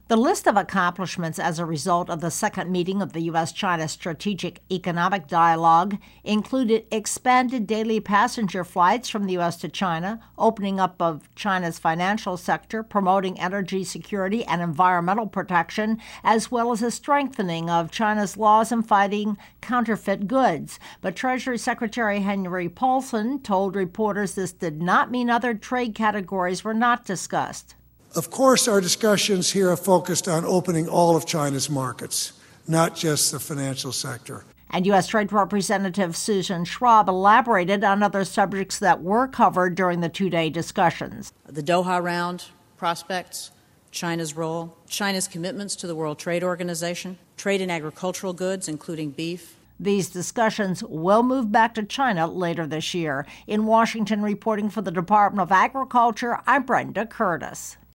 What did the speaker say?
The list of accomplishments as a result of the second meeting of the U.S.-China Strategic Economic Dialogue included expanded daily passenger flights from the U.S. to China, opening up of China's financial sector, promoting energy security and environmental protection, as well as a strengthening of China's laws in fighting counterfeit goods. But Treasury Secretary Henry Paulson told reporters this did not mean other trade categories were not discussed. Of course, our discussions here are focused on opening all of China's markets, not just the financial sector. And U.S. Trade Representative Susan Schwab elaborated on other subjects that were covered during the two-day discussions. The Doha round prospects, China's role, China's commitments to the World Trade Organization, trade in agricultural goods, including beef. These discussions will move back to China later this year. In Washington, reporting for the Department of Agriculture, I'm Brenda Curtis.